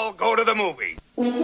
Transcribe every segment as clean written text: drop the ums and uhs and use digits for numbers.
all go to the movies.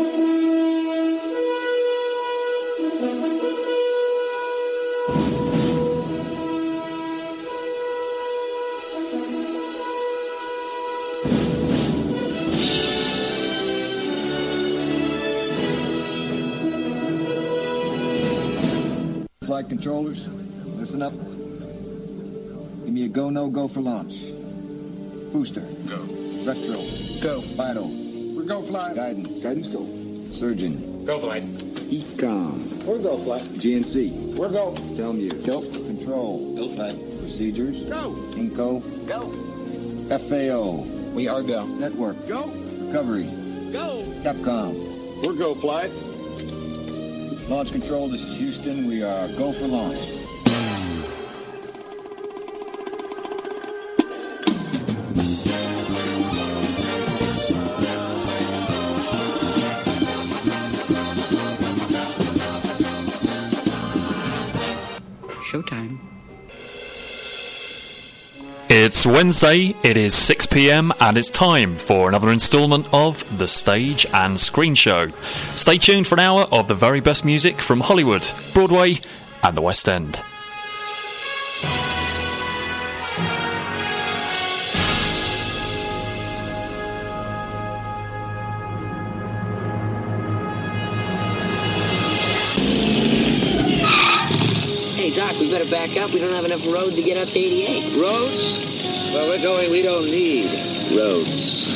Flight controllers, listen up. Give me a go, no go for launch. Booster. Go. Retro. Go. Vital. We're go flight. Guidance. Guidance go. Surgeon. Go flight. Ecom. We're go flight. GNC. We're go. Telmuse. Go. Control. Go flight. Procedures. Go. Inco. Go. FAO. We are go. Network. Go. Recovery. Go. Capcom. We're go flight. Launch control, this is Houston. We are go for launch. Showtime. It's Wednesday, it is 6 p.m, and it's time for another instalment of The Stage and Screen Show. Stay tuned for an hour of the very best music from Hollywood, Broadway, and the West End. Hey, Doc, we better back up. We don't have enough road to get up to 88. Roads? Well, we're going, we don't need roads.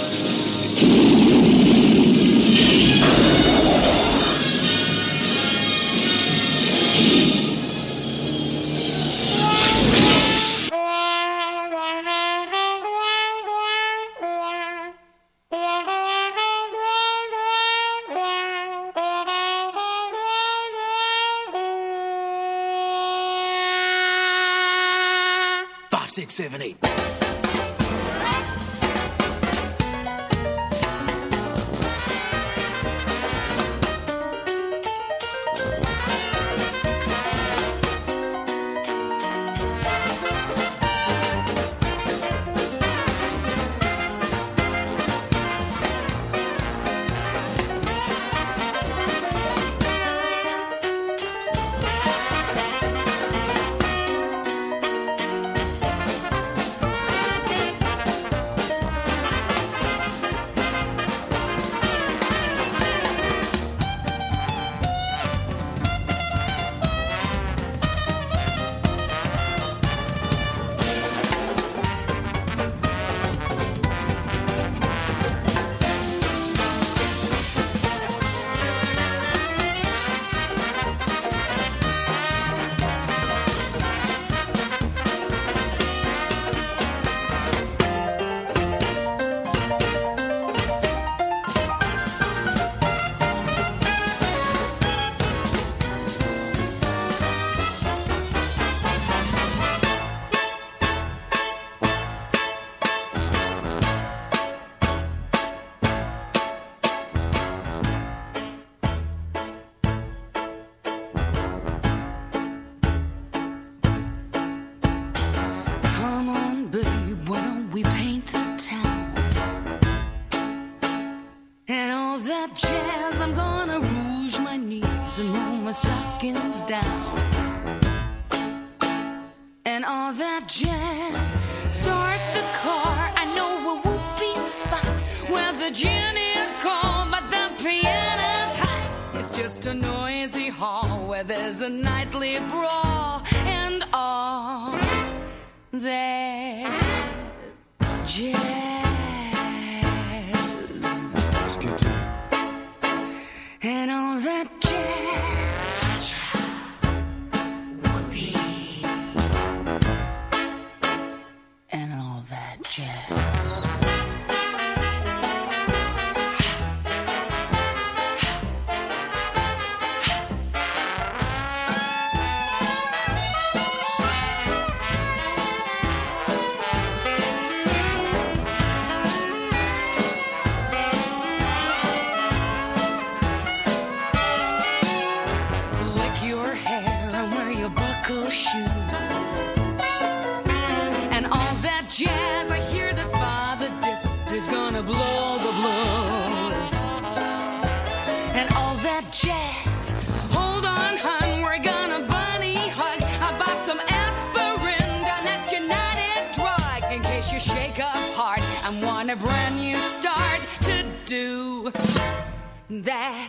Five, six, seven, eight. and all that jazz. Start the car, I know a whoopee spot where the gin is cold but the piano's hot. It's just a noisy hall where there's a nightly brawl and all that jazz. Skitty. And all that jazz. Whoopee. And all that jazz. Shoes and all that jazz. I hear that Father Dip is gonna blow the blues. want a brand new start to do that.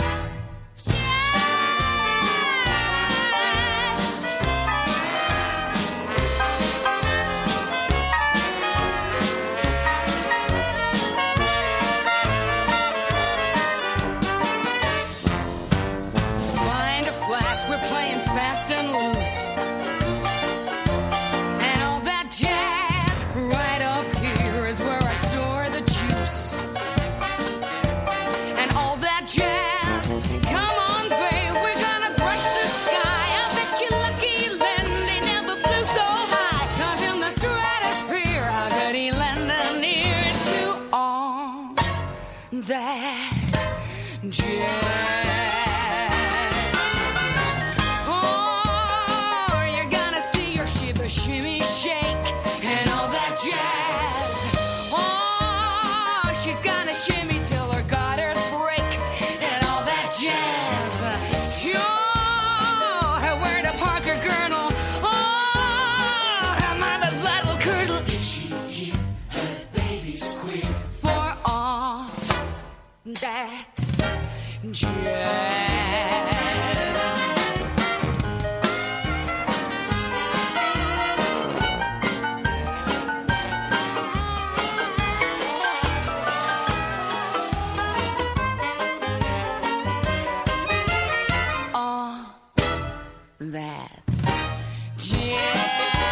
Find a flask, we're playing fast and loose. And all that jazz right up here is where I store the juice. And all that jazz, come on, babe, we're gonna brush the sky. I bet you lucky Len, they never flew so high. 'Cause in the stratosphere, how could he lend an ear to all that jazz? Oh, you're gonna see your shiba shimmy shake and all that jazz. Oh, she's gonna shimmy till her gutters break and all that jazz. Sure, wear the Parker girdle. Oh, her mama's little curdle. If she hear her baby squeal for all that jazz. All that jazz.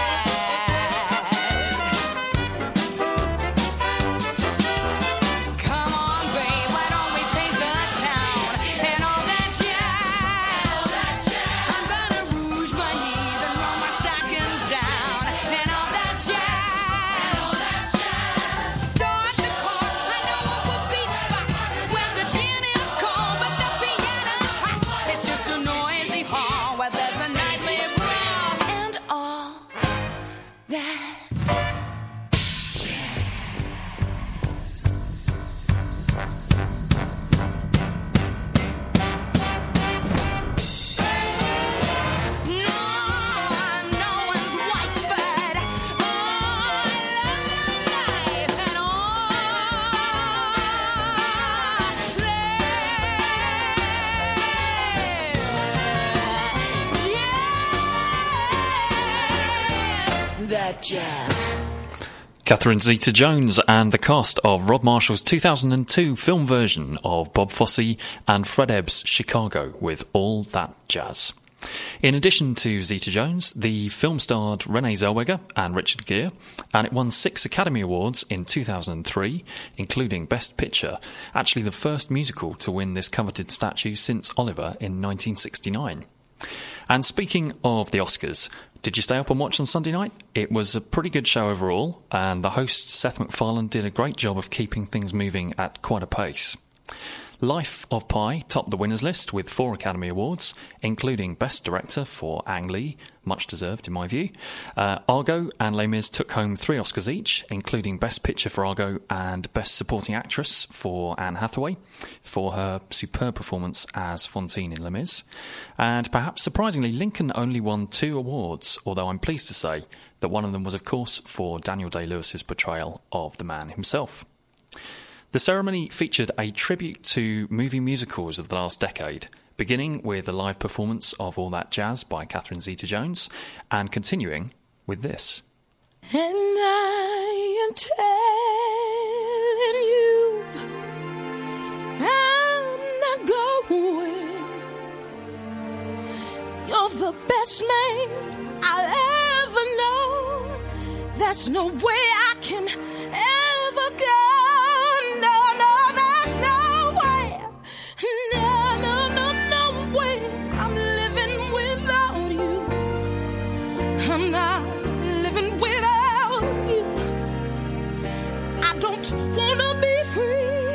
Come on, babe, why don't we paint the town and all that jazz? I'm gonna rouge my knees and roll my stockings down and all that jazz. Start the car, I know a whoopee spot where the gin is cold but the piano's hot. It's just a noisy hall where there's a nightly brawl and all that. No one's wife, but oh, I love my life and all that jazz. Catherine Zeta-Jones and the cast of Rob Marshall's 2002 film version of Bob Fosse and Fred Ebb's Chicago with All That Jazz. In addition to Zeta-Jones, the film starred Renee Zellweger and Richard Gere, and it won 6 Academy Awards in 2003, including Best Picture, actually the first musical to win this coveted statue since Oliver in 1969. And speaking of the Oscars, did you stay up and watch on Sunday night? It was a pretty good show overall, and the host Seth MacFarlane did a great job of keeping things moving at quite a pace. Life of Pi topped the winners list with 4 Academy Awards, including Best Director for Ang Lee, much deserved in my view. Argo and Les Mis took home 3 Oscars each, including Best Picture for Argo and Best Supporting Actress for Anne Hathaway for her superb performance as Fantine in Les Mis. And perhaps surprisingly, Lincoln only won 2 awards, although I'm pleased to say that one of them was, of course, for Daniel Day-Lewis's portrayal of the man himself. The ceremony featured a tribute to movie musicals of the last decade, beginning with a live performance of All That Jazz by Catherine Zeta-Jones, and continuing with this. And I am telling you, I'm not going. You're the best man I'll ever know. There's no way I can ever go. No, there's no way. No way. I'm living without you. I'm not living without you. I don't wanna be free.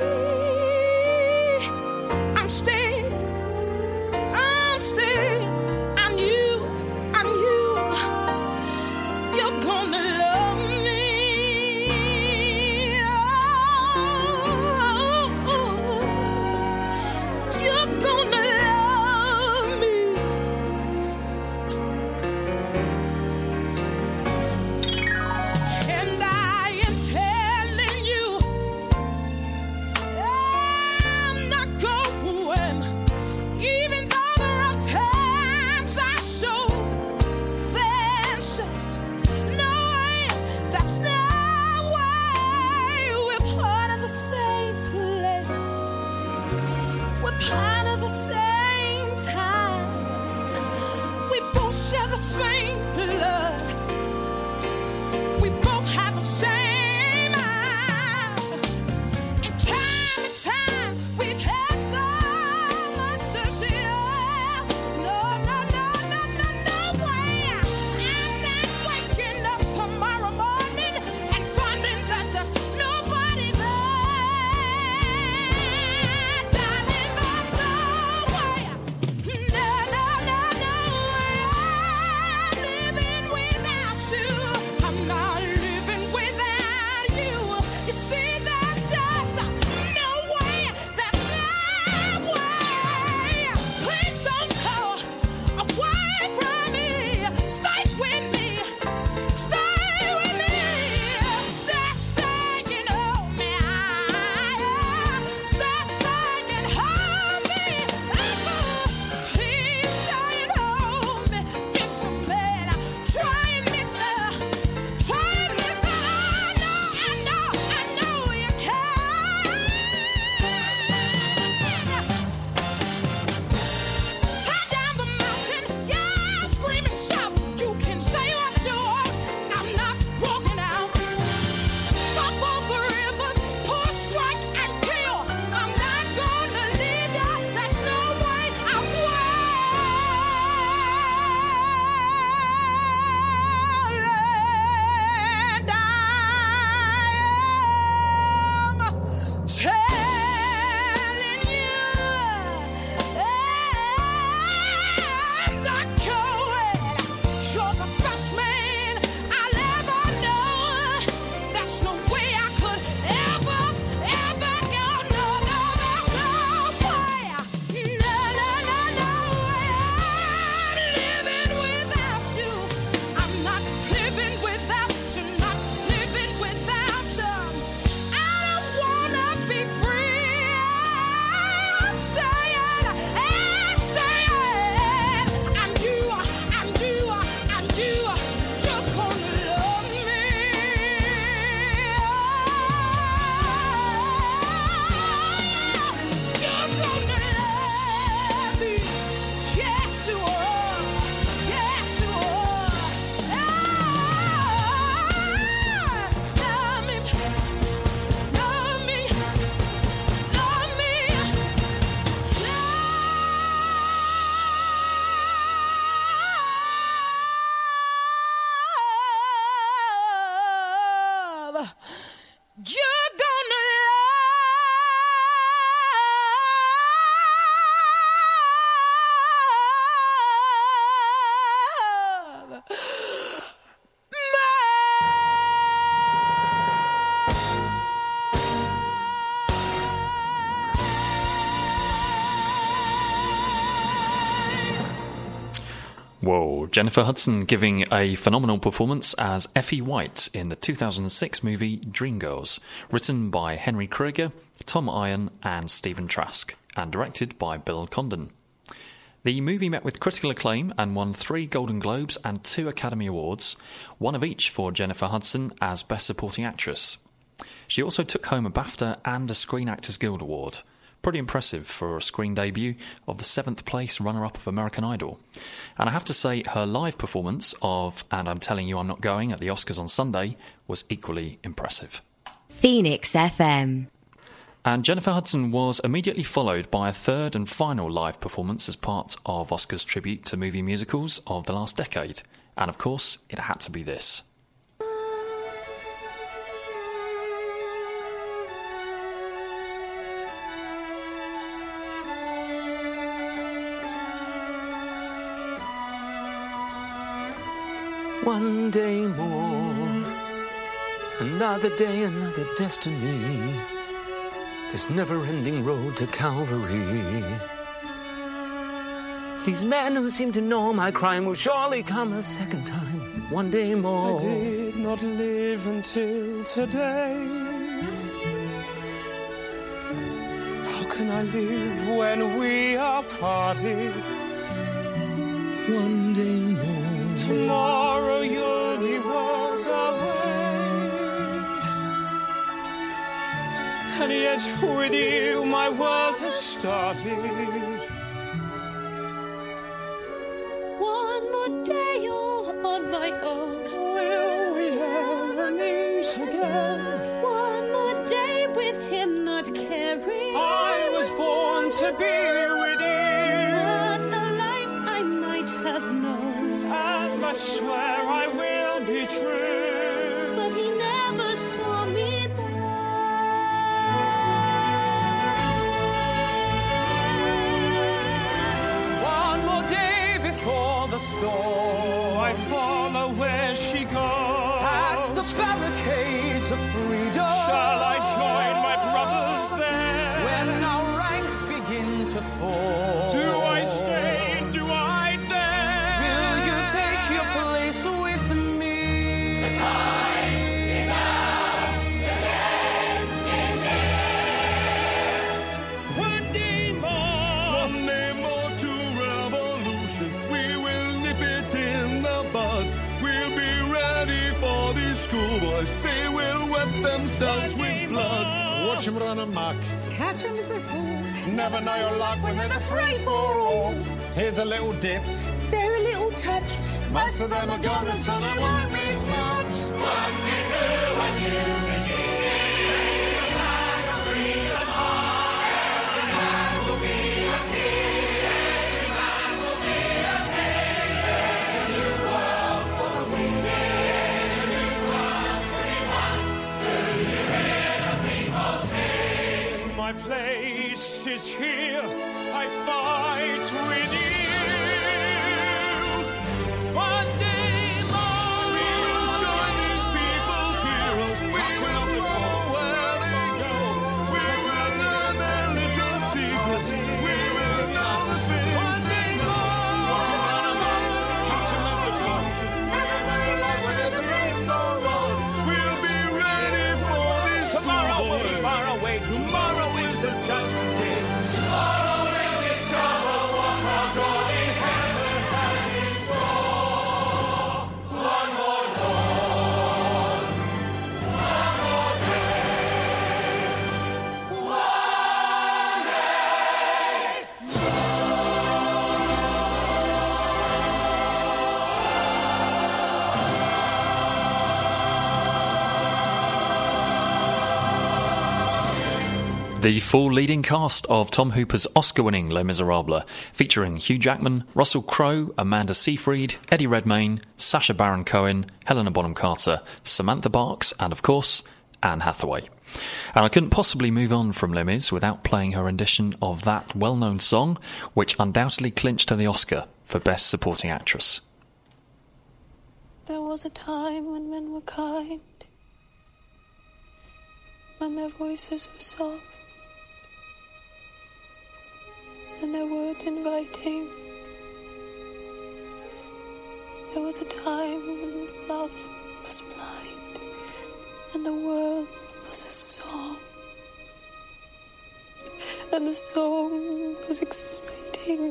I'm staying. I'm you. You're gonna love me. You're gonna love me. And I am telling You're gonna love Whoa, Jennifer Hudson giving a phenomenal performance as Effie White in the 2006 movie Dreamgirls, written by Henry Krieger, Tom Iron and Stephen Trask, and directed by Bill Condon. The movie met with critical acclaim and won 3 Golden Globes and 2 Academy Awards, one of each for Jennifer Hudson as Best Supporting Actress. She also took home a BAFTA and a Screen Actors Guild Award. Pretty impressive for a screen debut of the 7th place runner-up of American Idol. And I have to say, her live performance of And I'm Telling You I'm Not Going at the Oscars on Sunday was equally impressive. Phoenix FM. And Jennifer Hudson was immediately followed by a third and final live performance as part of Oscars' tribute to movie musicals of the last decade. And of course, it had to be this. One day more, another day, another destiny. This never-ending road to Calvary. These men who seem to know my crime will surely come a second time. One day more. I did not live until today. How can I live when we are parted? One day more. Tomorrow you'll be worlds away, and yet with you my world has started. one more day all on my own. Will we ever meet again? One more day with him not caring. I was born to be with you. What a life I might have known. And I swear I will be true. But he never saw me there. One more day before the storm, I follow where she goes. At the barricades of freedom, shall I join my brothers there? When our ranks begin to fall, do I stay? Do I dare? Will you take your place with me? The time is now. The end is here. One day more to revolution. We will nip it in the bud. We'll be ready for these schoolboys. They will wet themselves with blood. Watch them run amok. Catch him as they fall. Never know your luck when there's a free-for-all. Here's a little dip. Very little touch. Most of them are gone, so they won't miss much. 1, 2, and you begin. The flag of freedom high. Every man will be a king. Every man will be a king. There's a new world for the weekend. A new world for everyone. Do you hear the people sing? My place is here. I fight with you. One day more, we will join these people's heroes. We will follow where they go. We will learn their little secrets. We will know the things they know. Watch them run amok. Catch them as they flock. Never know your luck when there's a free-for-all. We'll be ready for this. Tomorrow will be far away. Tomorrow is the judgment day. Tomorrow we'll discover what our God in heaven has in store. One more dawn, one more day, one day. The full leading cast of Tom Hooper's Oscar-winning Les Miserables, featuring Hugh Jackman, Russell Crowe, Amanda Seyfried, Eddie Redmayne, Sacha Baron Cohen, Helena Bonham Carter, Samantha Barks, and of course, Anne Hathaway. And I couldn't possibly move on from Les Mis without playing her rendition of that well-known song, which undoubtedly clinched her the Oscar for Best Supporting Actress. There was a time when men were kind, when their voices were soft, and their words inviting. There was a time when love was blind, and the world was a song, and the song was exciting.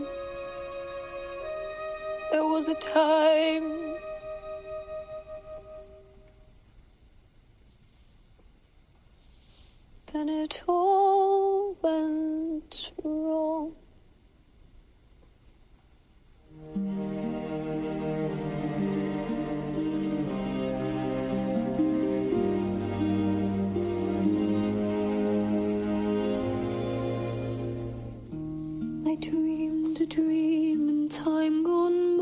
There was a time then it all went wrong. I dreamed a dream in time gone by,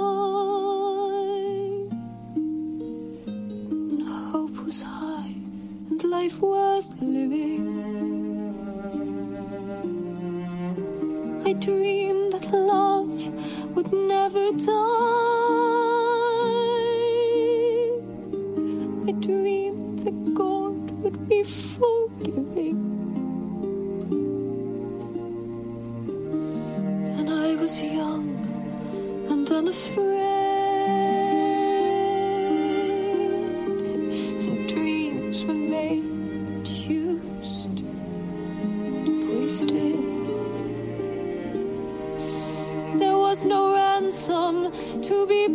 and hope was high and life worth living. I dreamed that love would never die. I dreamed that God would be forgiving. And I was young and unafraid. Some dreams were made, used, and wasted. There was no ransom to be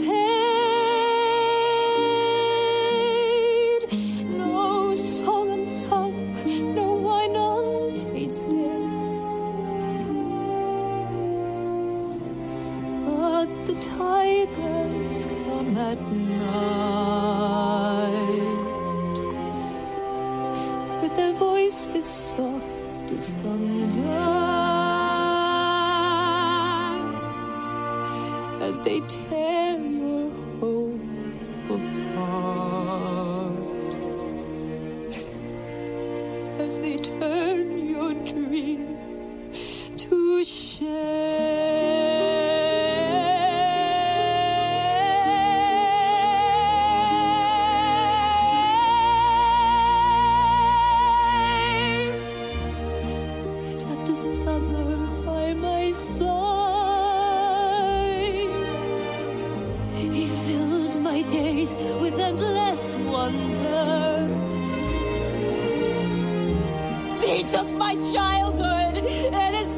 paid, no song unsung, no wine untasted. But the tigers come at night, with their voices soft as thunder, as they tear your hope apart, as they turn your dream to shame. You slept a summer by my side. He filled my days with endless wonder. He took my childhood in his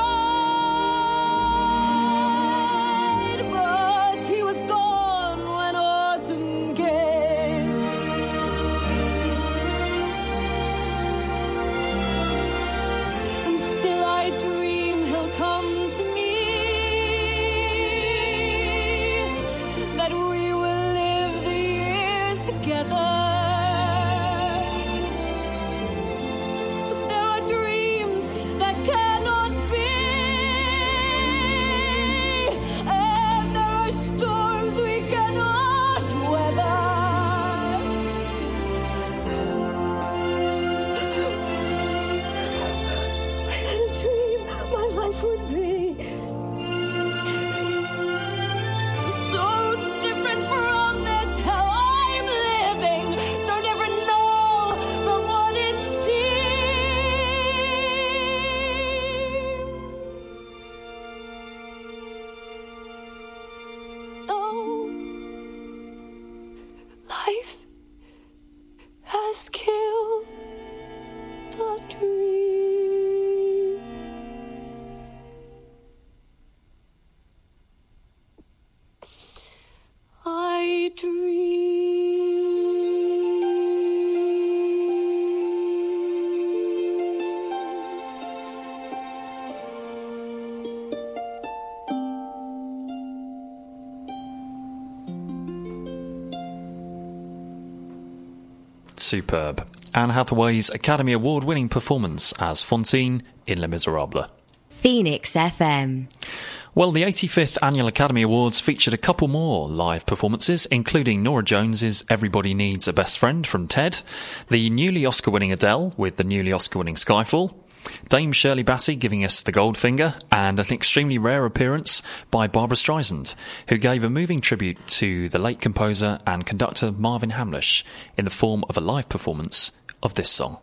stride, but he was gone when autumn came. And still I dream he'll come to me, that we will live the years together. But there are dreams that cannot be, and there are storms we cannot weather. I had a dream my life would be so different from this hell I'm living, so different now from what it seemed. Oh, life has killed the dream. I dream. Superb. Anne Hathaway's Academy Award-winning performance as Fantine in Les Miserables. Phoenix FM. Well, the 85th Annual Academy Awards featured a couple more live performances, including Norah Jones's Everybody Needs a Best Friend from Ted, the newly Oscar-winning Adele with the newly Oscar-winning Skyfall, Dame Shirley Bassey giving us the Goldfinger, and an extremely rare appearance by Barbra Streisand, who gave a moving tribute to the late composer and conductor Marvin Hamlisch in the form of a live performance of this song.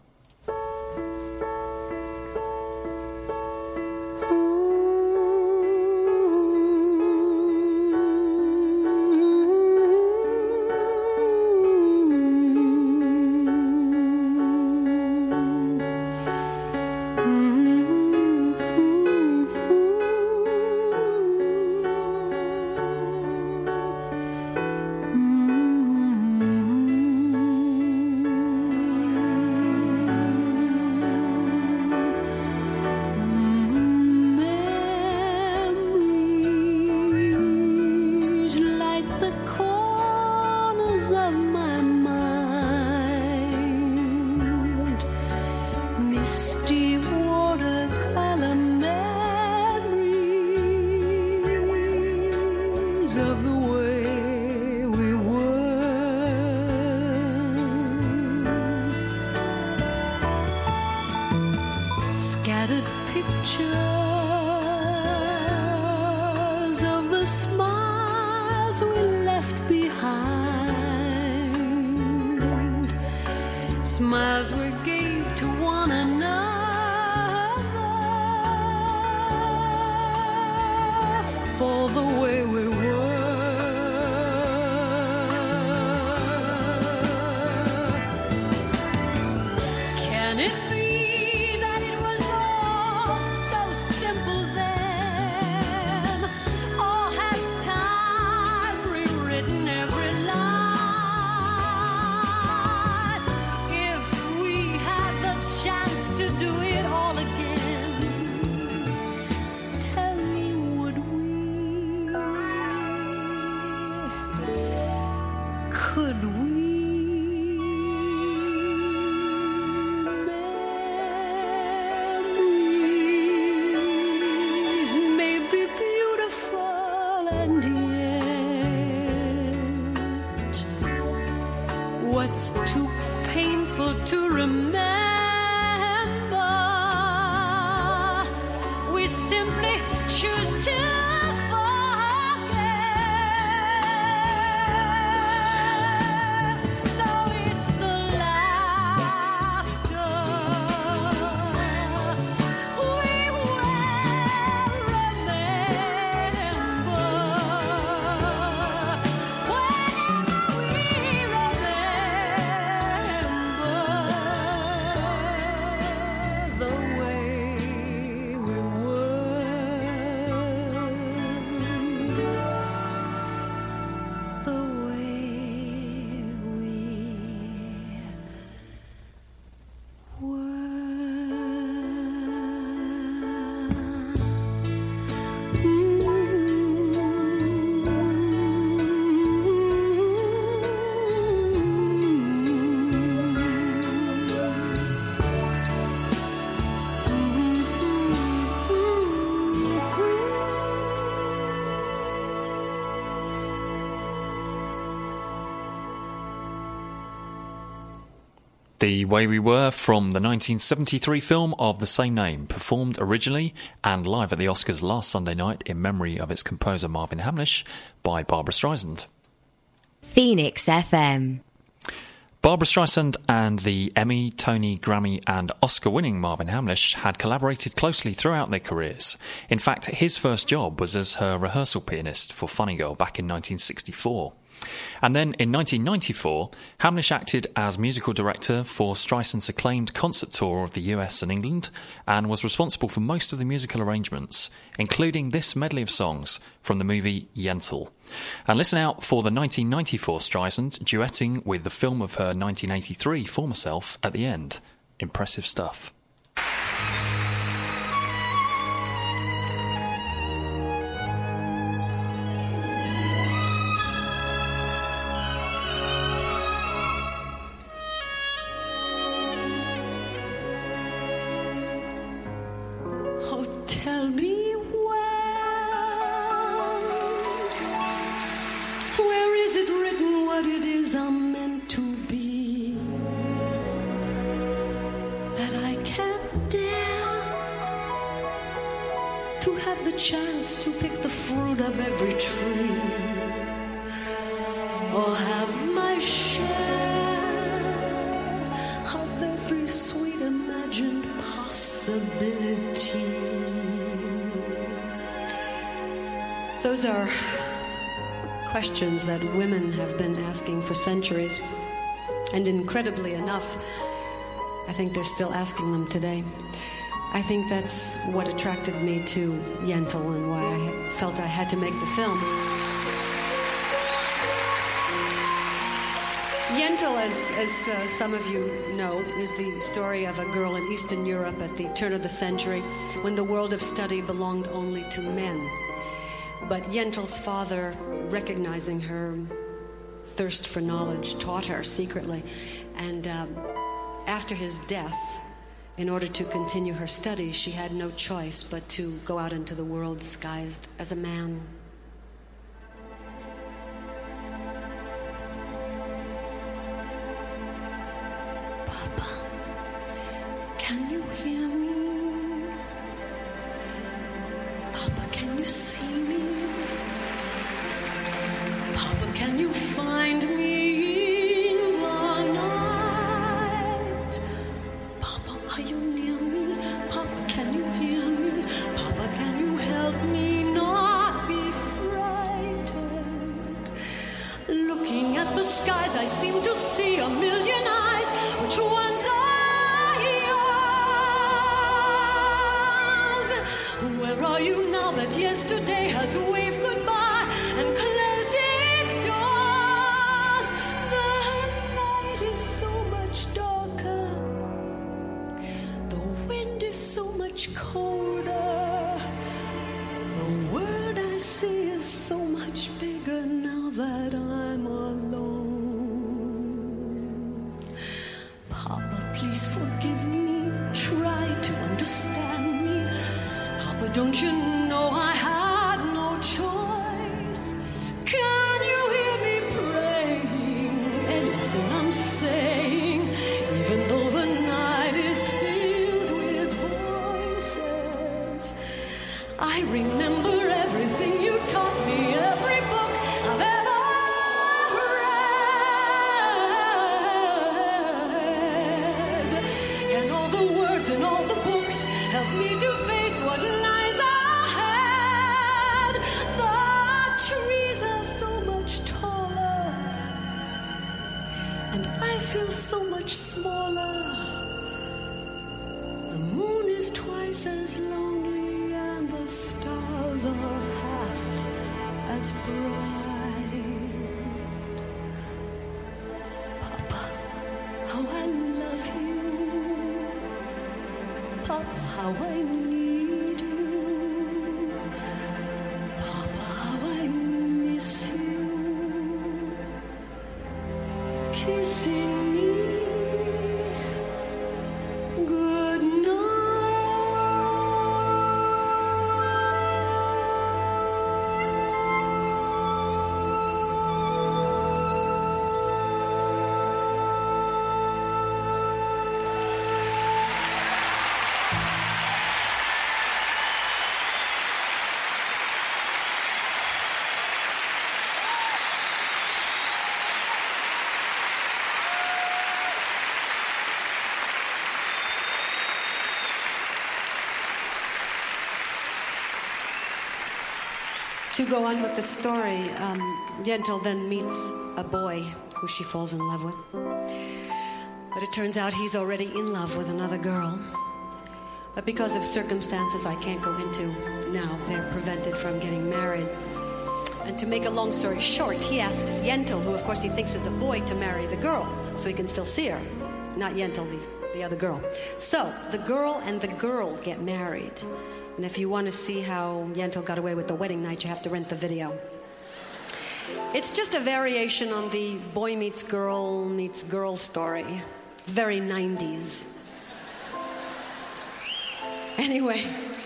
Smiles we gave to one another for the way we were. Can it be that it was all so simple then? Or has time rewritten every line? To do it all again, tell me, would we? Could we? Memories may be beautiful, and yet what's too painful to remember? Simply choose to forget. So it's the laughter we will remember. Whenever we remember the way The Way We Were from the 1973 film of the same name, performed originally and live at the Oscars last Sunday night in memory of its composer Marvin Hamlisch by Barbra Streisand. Phoenix FM. Barbra Streisand and the Emmy, Tony, Grammy and Oscar-winning Marvin Hamlisch had collaborated closely throughout their careers. In fact, his first job was as her rehearsal pianist for Funny Girl back in 1964. And then in 1994, Hamlisch acted as musical director for Streisand's acclaimed concert tour of the US and England and was responsible for most of the musical arrangements, including this medley of songs from the movie Yentl. And listen out for the 1994 Streisand duetting with the film of her 1983 former self at the end. Impressive stuff. Tell me where have the chance to pick the fruit of every tree, or have my share of every sweet imagined possibility. Those are questions that women have been asking for centuries, and incredibly enough, I think they're still asking them today. I think that's what attracted me to Yentl and why I felt I had to make the film. Yentl, as some of you know, is the story of a girl in Eastern Europe at the turn of the century when the world of study belonged only to men. But Yentl's father, recognizing her thirst for knowledge, taught her secretly. And after his death, in order to continue her studies, she had no choice but to go out into the world disguised as a man. Papa, can you hear me? Papa, can you see me? Papa, can you find me in the night? Papa, are you near me? Papa, can you hear me? Papa, can you help me not be frightened? Looking at the skies, I seem to see a million eyes. Which ones are yours? Where are you now that yesterday has waved goodbye and closed its doors? The night is so much darker. The wind is so much colder. The world I see is so much bigger now that I'm alone. Papa, please forgive me. Try to understand me. Papa, don't you know I had no choice? Can you hear me praying? Anything I'm saying, even though the night is filled with voices. I remember everything you taught me, every book I've ever read. And all the words in all the books help me to face what lies ahead. The trees are so much taller, and I feel so much smaller. The moon is twice as lonely, and the stars are half as bright. Papa, how I love you. Papa, how I need you. Papa, how I miss you. Kissing me. Good To go on with the story, Yentl then meets a boy who she falls in love with. But it turns out he's already in love with another girl. But because of circumstances I can't go into now, they're prevented from getting married. And to make a long story short, he asks Yentl, who of course he thinks is a boy, to marry the girl so he can still see her. Not Yentl, the other girl. So the girl and the girl get married. And if you want to see how Yentl got away with the wedding night, you have to rent the video. It's just a variation on the boy meets girl story. It's very 90s. Anyway,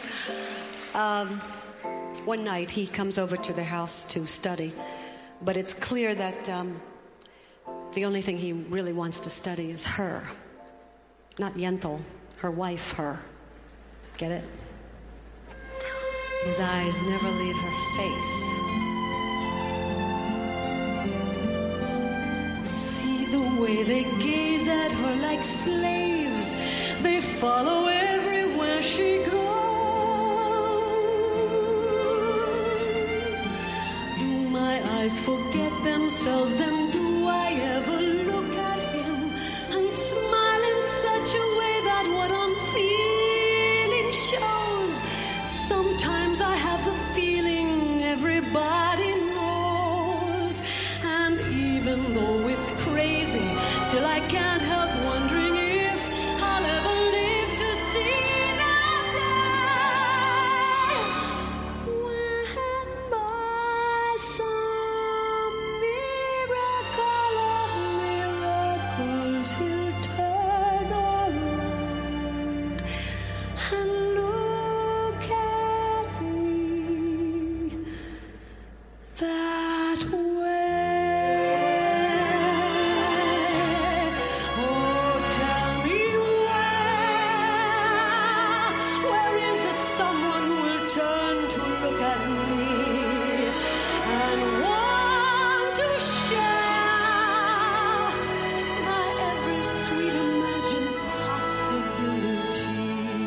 one night he comes over to their house to study, but it's clear that the only thing he really wants to study is her. Not Yentl, her wife, her. Get it? His eyes never leave her face. See the way they gaze at her like slaves. They follow everywhere she goes. Do my eyes forget themselves, and do I ever look at him and smile in such a way that what I'm feeling shows? Sometimes I have the feeling everybody knows, and even though it's crazy, still I can't help wondering if I'll ever live to see that day when by some miracle of miracles he'll turn around and look at me that way. Oh, tell me where is the someone who will turn to look at me and want to share my every sweet imagined possibility?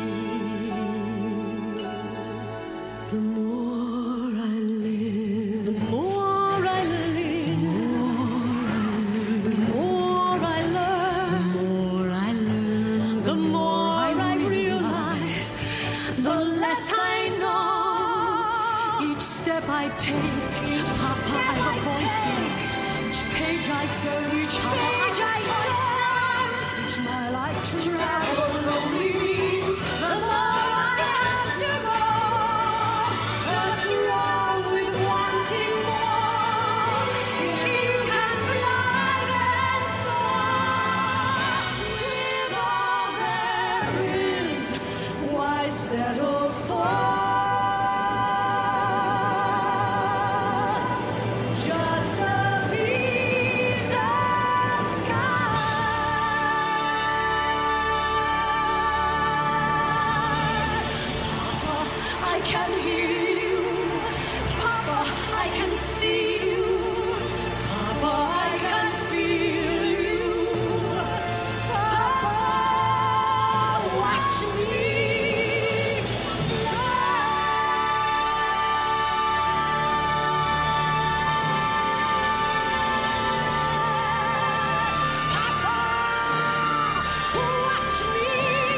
The more I live, the more I live, the more I learn, the more I realize, the less I know. Each step I take, Papa, I have a voice in. Each page I turn, each page I turn, each mile I travel only means the more I have to go. What's wrong with wanting more? If you can fly and soar with all there is, why settle for just a piece of sky? Papa, I can hear you. Papa, I can see you. Papa, I can feel you. Papa, watch me fly. Papa, watch me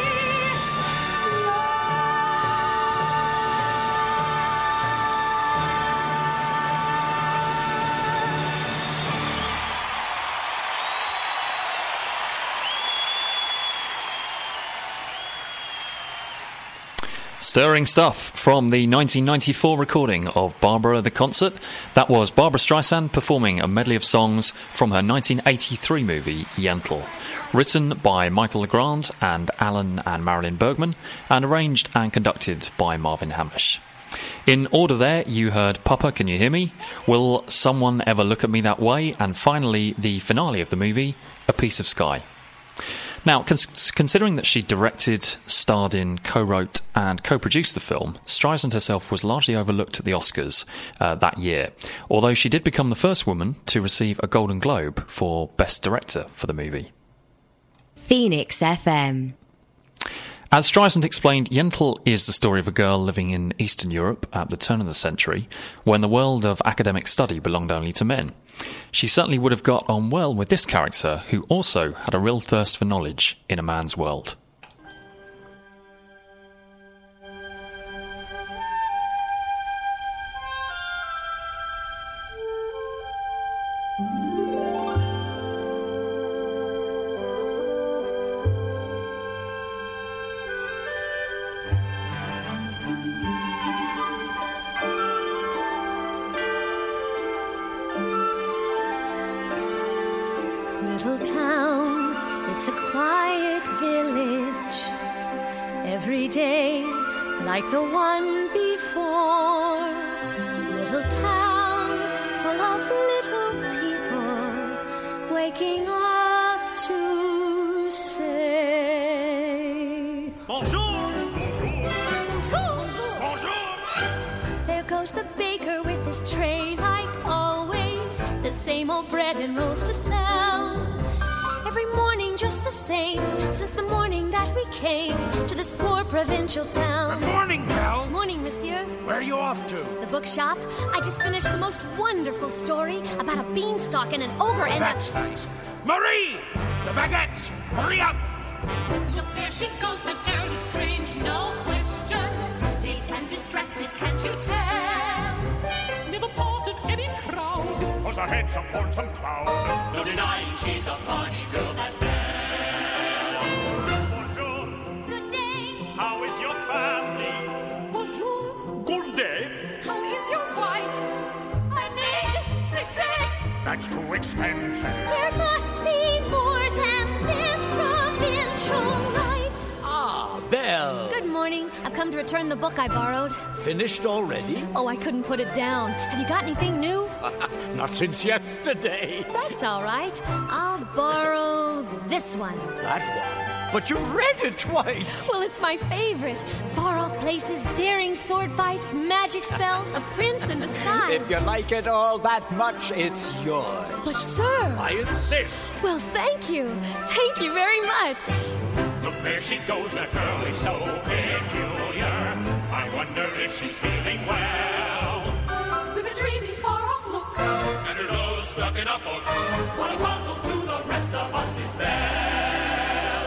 Stirring stuff from the 1994 recording of Barbara the Concert. That was Barbra Streisand performing a medley of songs from her 1983 movie Yentl, written by Michael Legrand and Alan and Marilyn Bergman, and arranged and conducted by Marvin Hamlish. In order there, you heard Papa, Can You Hear Me? Will Someone Ever Look at Me That Way? And finally, the finale of the movie, A Piece of Sky. Now, considering that she directed, starred in, co-wrote and co-produced the film, Streisand herself was largely overlooked at the Oscars that year, although she did become the first woman to receive a Golden Globe for Best Director for the movie. Phoenix FM. As Streisand explained, Yentl is the story of a girl living in Eastern Europe at the turn of the century, when the world of academic study belonged only to men. She certainly would have got on well with this character, who also had a real thirst for knowledge in a man's world. Little town, it's a quiet village. Every day, like the one before. Little town, full of little people, waking up to say Bonjour! Bonjour! Bonjour! Bonjour! goes the baker with his tray like always. The same old bread and rolls to sell. Every morning just the same, since the morning that we came to this poor provincial town. Good morning, Belle. Morning, monsieur. Where are you off to? The bookshop. I just finished the most wonderful story about a beanstalk and an ogre and That's nice. Marie! The baguettes! Hurry up! Look, there she goes, the girl is strange, no question. Dazed and distracted, can't you tell? Never parted any crowd. Was her head upon some cloud. No denying she's a funny girl, that Bonjour. Good day. How is your family? Bonjour. Good day. How is your wife? I need 6 eggs. That's too expensive. There must be more than this provincial life. Ah, Belle. Good morning. I've come to return the book I borrowed. Finished already? Oh, I couldn't put it down. Have you got anything new? Not since yesterday. That's all right. I'll borrow this one. That one? But you've read it twice. Well, it's my favorite. Far-off places, daring sword fights, magic spells, a prince in disguise. If you like it all that much, it's yours. But, sir... I insist. Well, thank you. Thank you very much. Look, there she goes, that girl is so peculiar. I wonder if she's feeling well. With a dreamy, far-off look. And her nose stuck in a book. What a puzzle to the rest of us is Belle.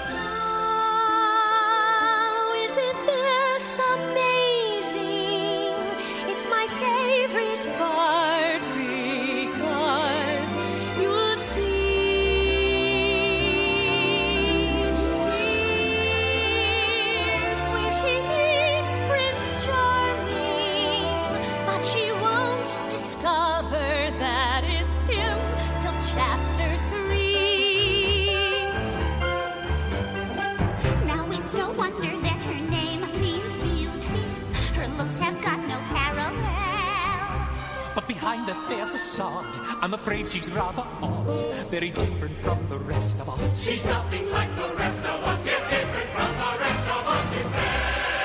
Oh, isn't this amazing? It's my favorite part because you'll see. Here's where she meets Prince Charming, but she won't discover that it's him till chapter 3. Now it's no wonder that her name means beauty. Her looks have got no parallel. But behind that fair facade, I'm afraid she's rather odd. Very different from the rest of us. She's nothing like the rest of us. Yes, different from the rest of us is Belle.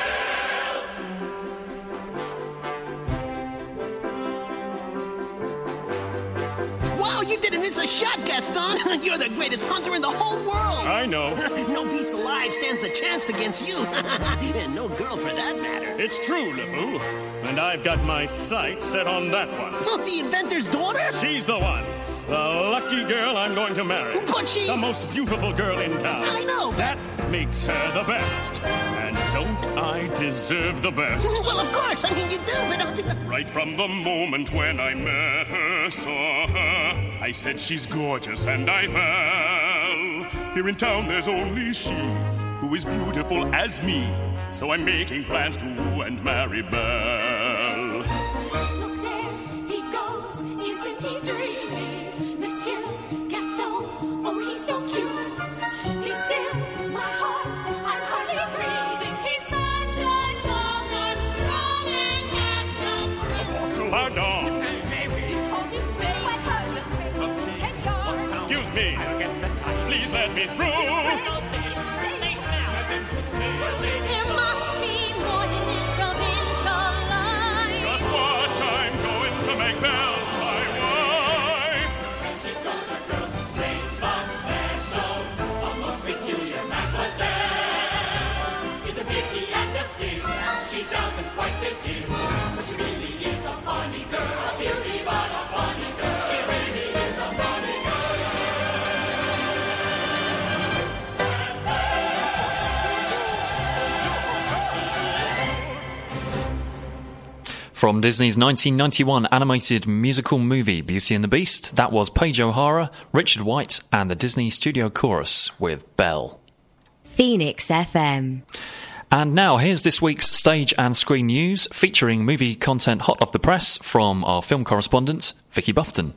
Wow, you didn't miss a shot, Gaston. You're the greatest hunter in the whole world. I know. No beast alive stands a chance against you. And no girl for that matter. It's true, LeFou. And I've got my sights set on that one. Oh, the inventor's daughter? She's the one. The lucky girl I'm going to marry. But she's... the most beautiful girl in town. I know. That makes her the best. And don't I deserve the best? Well, of course. I mean, you do, but... Right from the moment when I met her, saw her, I said she's gorgeous and I fell. Here in town there's only she who is beautiful as me. So I'm making plans to woo and marry Belle. Look there, he goes, isn't he dreamy? Monsieur Gaston, oh he's so cute. He's still my heart, I'm hardly breathing. He's such a tall and strong and handsome prince. Pardon. Oh, this big tension. Excuse me. Please let me through. There must be more than this provincial life. Just watch, I'm going to make Belle my wife. There she goes, a girl, strange but special, a most peculiar mademoiselle. It's a pity and a sin, she doesn't quite fit in, but she really is a funny girl, a beauty but a funny girl. She really is a funny girl. From Disney's 1991 animated musical movie Beauty and the Beast, that was Paige O'Hara, Richard White, and the Disney Studio Chorus with Belle. Phoenix FM. And now here's this week's stage and screen news, featuring movie content hot off the press from our film correspondent, Vicky Buffton.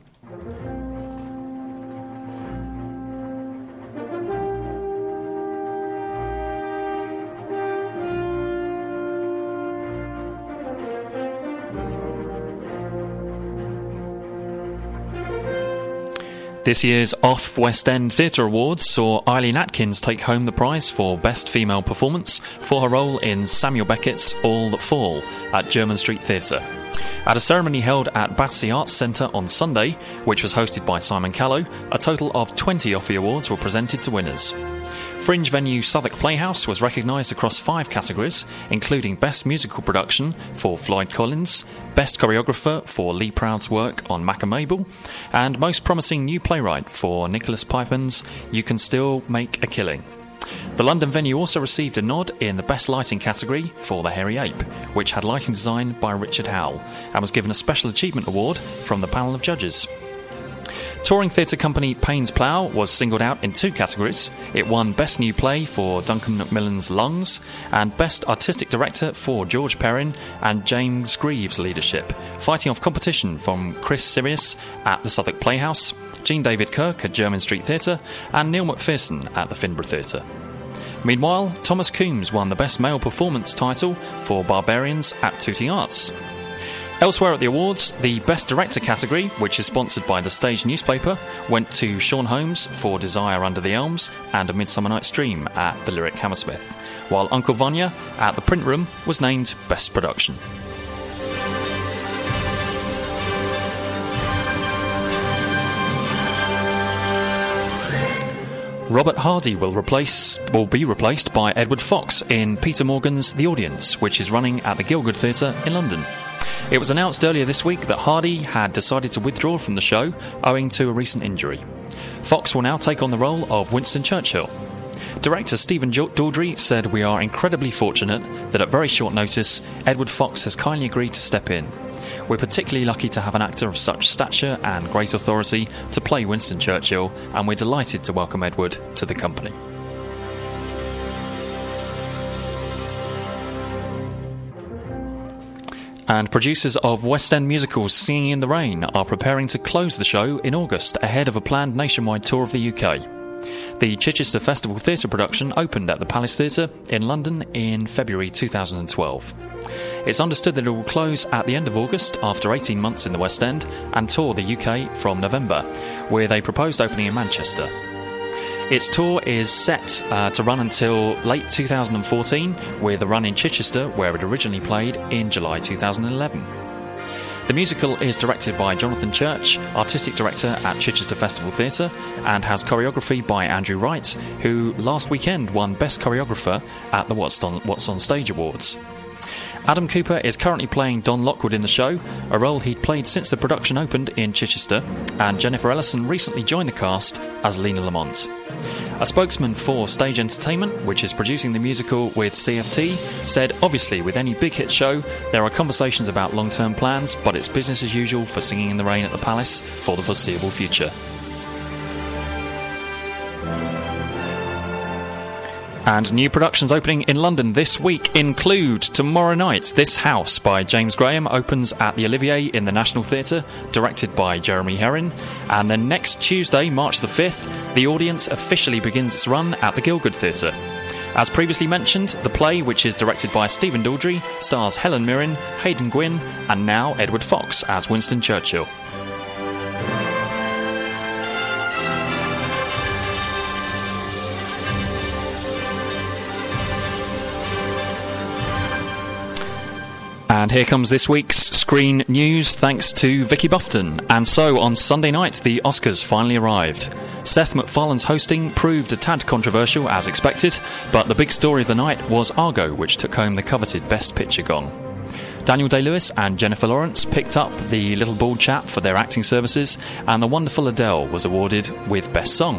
This year's OFF West End Theatre Awards saw Eileen Atkins take home the prize for Best Female Performance for her role in Samuel Beckett's All That Fall at Jermyn Street Theatre. At a ceremony held at Battersea Arts Centre on Sunday, which was hosted by Simon Callow, a total of 20 Offie Awards were presented to winners. Fringe venue Southwark Playhouse was recognised across 5 categories, including Best Musical Production for Floyd Collins, Best Choreographer for Lee Proud's work on Mac and Mabel, and Most Promising New Playwright for Nicholas Pipen's You Can Still Make a Killing. The London venue also received a nod in the Best Lighting category for The Hairy Ape, which had lighting design by Richard Howell, and was given a Special Achievement Award from the panel of judges. Touring theatre company Payne's Plough was singled out in 2 categories. It won Best New Play for Duncan Macmillan's Lungs and Best Artistic Director for George Perrin and James Greaves' leadership, fighting off competition from Chris Sirius at the Southwark Playhouse, Jean David Kirk at Jermyn Street Theatre and Neil McPherson at the Finborough Theatre. Meanwhile, Thomas Coombs won the Best Male Performance title for Barbarians at Tooting Arts. Elsewhere at the awards, the Best Director category, which is sponsored by the Stage newspaper, went to Sean Holmes for Desire Under the Elms and A Midsummer Night's Dream at the Lyric Hammersmith, while Uncle Vanya at the Print Room was named Best Production. Robert Hardy will be replaced by Edward Fox in Peter Morgan's The Audience, which is running at the Gielgud Theatre in London. It was announced earlier this week that Hardy had decided to withdraw from the show owing to a recent injury. Fox will now take on the role of Winston Churchill. Director Stephen Daldry said, "We are incredibly fortunate that at very short notice, Edward Fox has kindly agreed to step in. We're particularly lucky to have an actor of such stature and great authority to play Winston Churchill, and we're delighted to welcome Edward to the company." And producers of West End musicals Singing in the Rain are preparing to close the show in August ahead of a planned nationwide tour of the UK. The Chichester Festival Theatre production opened at the Palace Theatre in London in February 2012. It's understood that it will close at the end of August after 18 months in the West End and tour the UK from November, with a proposed opening in Manchester. Its tour is set to run until late 2014, with a run in Chichester, where it originally played, in July 2011. The musical is directed by Jonathan Church, Artistic Director at Chichester Festival Theatre, and has choreography by Andrew Wright, who last weekend won Best Choreographer at the What's on Stage Awards. Adam Cooper is currently playing Don Lockwood in the show, a role he'd played since the production opened in Chichester, and Jennifer Ellison recently joined the cast as Lena Lamont. A spokesman for Stage Entertainment, which is producing the musical with CFT, said, "Obviously, with any big hit show, there are conversations about long-term plans, but it's business as usual for Singing in the Rain at the Palace for the foreseeable future." And new productions opening in London this week include tomorrow night, This House by James Graham opens at the Olivier in the National Theatre, directed by Jeremy Herrin. And then next Tuesday, March the 5th, The Audience officially begins its run at the Gielgud Theatre. As previously mentioned, the play, which is directed by Stephen Daldry, stars Helen Mirren, Hayden Gwynn, and now Edward Fox as Winston Churchill. And here comes this week's screen news, thanks to Vicky Buffton. And so, on Sunday night, the Oscars finally arrived. Seth MacFarlane's hosting proved a tad controversial, as expected, but the big story of the night was Argo, which took home the coveted Best Picture gong. Daniel Day-Lewis and Jennifer Lawrence picked up the little bald chap for their acting services, and the wonderful Adele was awarded with Best Song.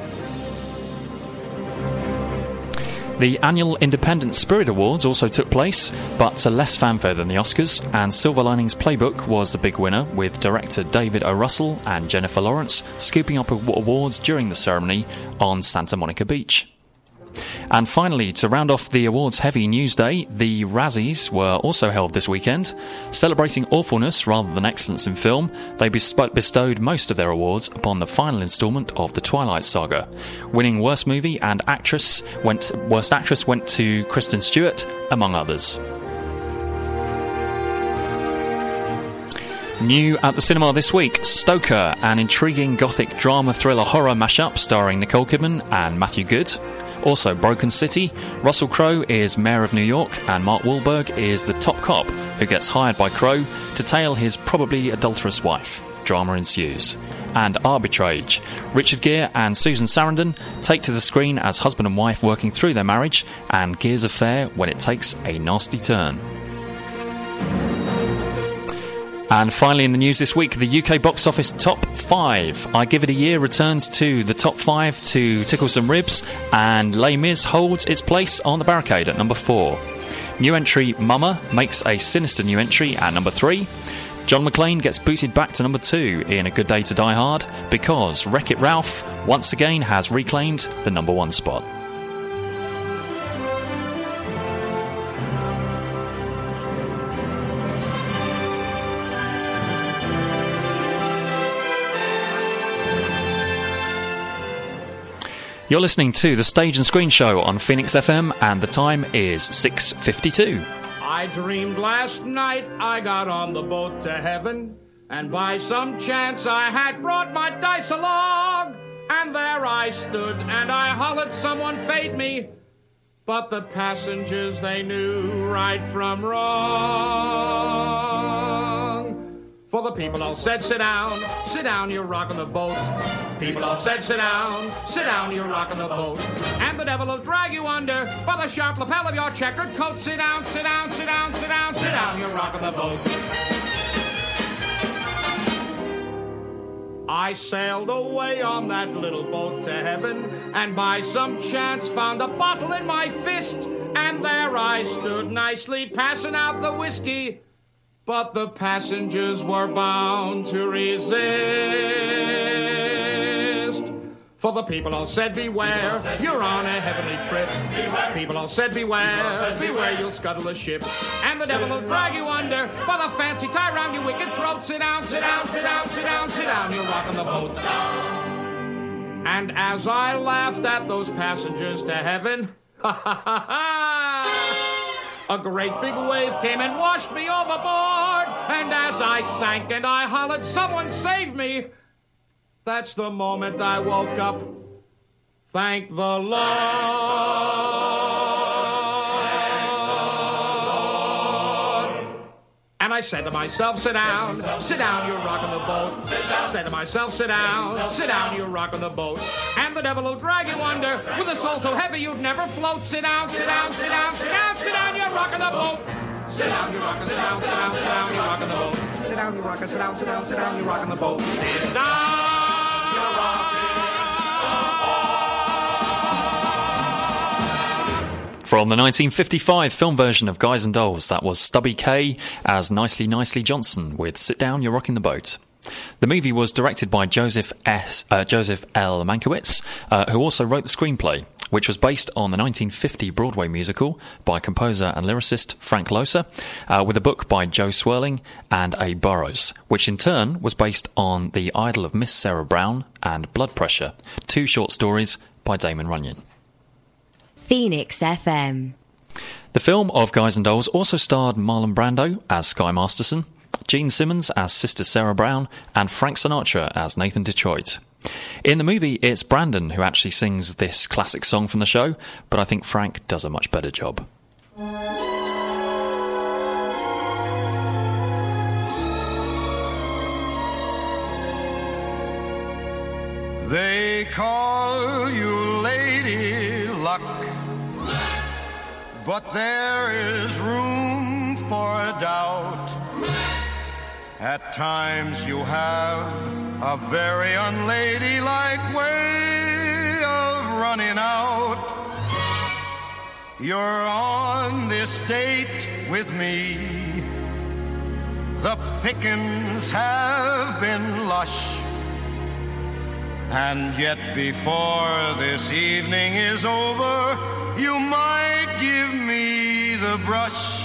The annual Independent Spirit Awards also took place, but to less fanfare than the Oscars, and Silver Linings Playbook was the big winner, with director David O. Russell and Jennifer Lawrence scooping up awards during the ceremony on Santa Monica Beach. And finally, to round off the awards-heavy news day, the Razzies were also held this weekend. Celebrating awfulness rather than excellence in film, they bestowed most of their awards upon the final instalment of The Twilight Saga. Winning Worst Movie and Worst Actress went to Kristen Stewart, among others. New at the cinema this week, Stoker, an intriguing gothic drama thriller horror mashup starring Nicole Kidman and Matthew Good. Also, Broken City, Russell Crowe is Mayor of New York, and Mark Wahlberg is the top cop who gets hired by Crowe to tail his probably adulterous wife. Drama ensues. And Arbitrage, Richard Gere and Susan Sarandon take to the screen as husband and wife working through their marriage and Gere's affair when it takes a nasty turn. And finally in the news this week, the UK box office top 5. I Give It a Year returns to the top 5 to tickle some ribs, and Les Mis holds its place on the barricade at number 4. New entry Mama makes a sinister new entry at number 3. John McClane gets booted back to number 2 in A Good Day to Die Hard because Wreck-It Ralph once again has reclaimed the number 1 spot. You're listening to the Stage and Screen Show on Phoenix FM, and the time is 6:52. I dreamed last night I got on the boat to heaven, and by some chance I had brought my dice along, and there I stood and I hollered someone fade me, but the passengers, they knew right from wrong. For the people all said, sit down, you're rocking the boat. People all said, sit down, you're rocking the boat. And the devil will drag you under by the sharp lapel of your checkered coat. Sit down, sit down, sit down, sit down, sit down, you're rocking the boat. I sailed away on that little boat to heaven, and by some chance found a bottle in my fist, and there I stood nicely passing out the whiskey. But the passengers were bound to resist. For the people all said, beware, you're on a heavenly trip. People all said, beware, beware, you'll scuttle the ship. And the devil will drag you under by the fancy tie round your wicked throat. Sit down, sit down, sit down, sit down, sit down, you're rocking the boat. And as I laughed at those passengers to heaven, ha ha ha ha, a great big wave came and washed me overboard, and as I sank and I hollered, someone save me, that's the moment I woke up. Thank the Lord. And I said to myself, sit down, you're rocking the boat. Said to myself, sit down, you're rocking the boat. And the devil will drag you under with a soul so heavy you'd never float. Sit down, sit down, sit down, sit down, sit down, you're rocking the boat. Sit down, you're rocking, sit down, sit down, sit down, you're rocking the boat. Sit down, you're rocking, sit down, sit down, sit down, you're rocking the boat. Sit down, you're rocking. From the 1955 film version of Guys and Dolls, that was Stubby Kaye as Nicely Nicely Johnson with Sit Down, You're Rocking the Boat. The movie was directed by Joseph L. Mankiewicz, who also wrote the screenplay, which was based on the 1950 Broadway musical by composer and lyricist Frank Loesser, with a book by Joe Swirling and A. Burroughs, which in turn was based on The Idol of Miss Sarah Brown and Blood Pressure, 2 short stories by Damon Runyon. Phoenix FM. The film of Guys and Dolls also starred Marlon Brando as Sky Masterson, Gene Simmons as Sister Sarah Brown, and Frank Sinatra as Nathan Detroit. In the movie, it's Brandon who actually sings this classic song from the show, but I think Frank does a much better job. They call you Lady Luck, but there is room for doubt. At times you have a very unladylike way of running out. You're on this date with me. The pickings have been lush, and yet before this evening is over, you might give me the brush.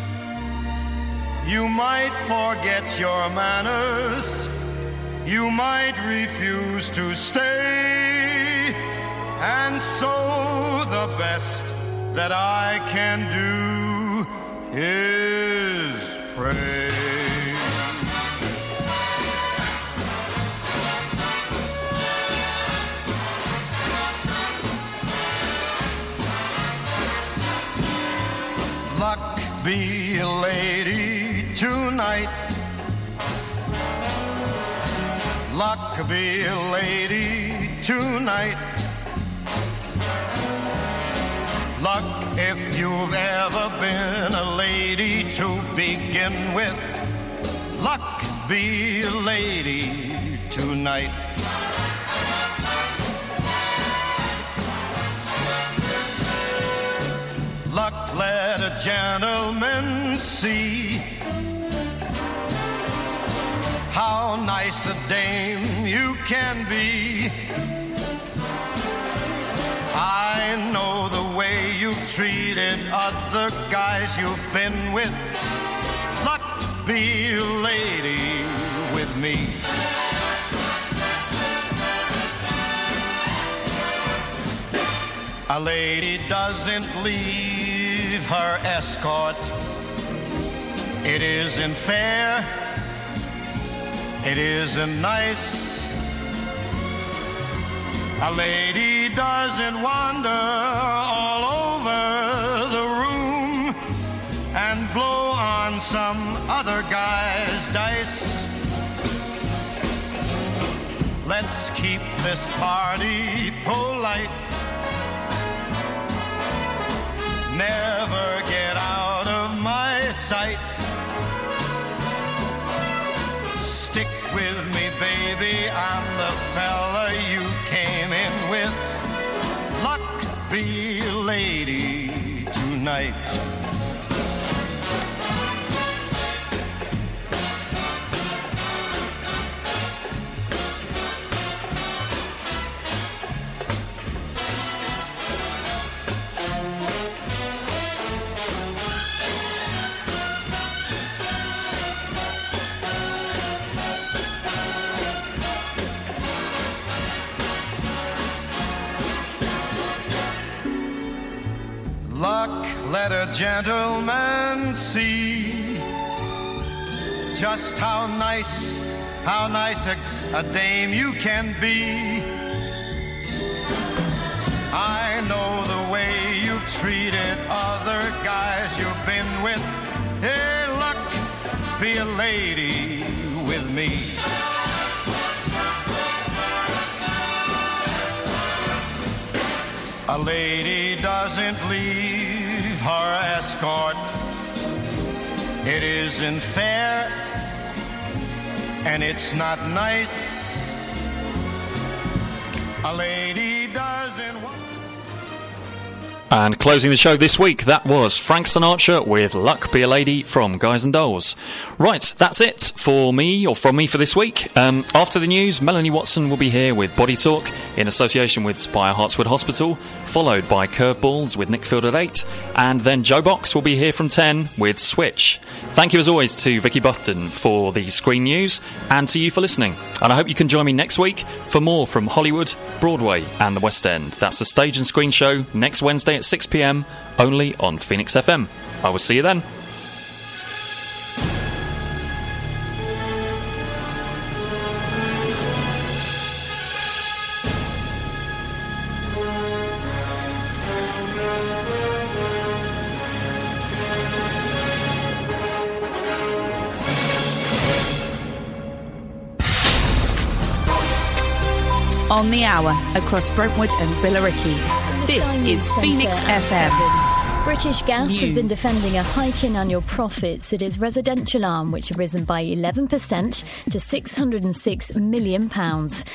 You might forget your manners. You might refuse to stay. And so the best that I can do is pray. be a lady tonight. Luck be a lady tonight. Luck if you've ever been a lady to begin with. Luck be a lady tonight. Luck let a gentleman see how nice a dame you can be. I know the way you've treated other guys you've been with. Luck be a lady with me. A lady doesn't leave her escort. It isn't fair. It isn't nice. A lady doesn't wander all over the room and blow on some other guy's dice. Let's keep this party polite. Never get out of my sight. Stick with me, baby, I'm the fella you came in with. Luck be a lady tonight. Luck let a gentleman see just how nice a dame you can be. I know the way you've treated other guys you've been with. Hey, luck be a lady with me. A lady doesn't leave her escort. It isn't fair, and it's not nice. A lady doesn't want... And closing the show this week, that was Frank Sinatra with Luck Be a Lady from Guys and Dolls. Right, that's it for me, or from me for this week. After the news, Melanie Watson will be here with Body Talk in association with Spire Hartswood Hospital, followed by Curveballs with Nick Field at 8, and then Joe Box will be here from 10 with Switch. Thank you as always to Vicky Bufton for the screen news, and to you for listening. And I hope you can join me next week for more from Hollywood, Broadway and the West End. That's the Stage and Screen Show next Wednesday at 6 p.m, only on Phoenix FM. I will see you then. On the hour across Brentwood and Billericay. This is Phoenix FM. British Gas News. has been defending a hike in annual profits at its residential arm, which have risen by 11% to £606 million.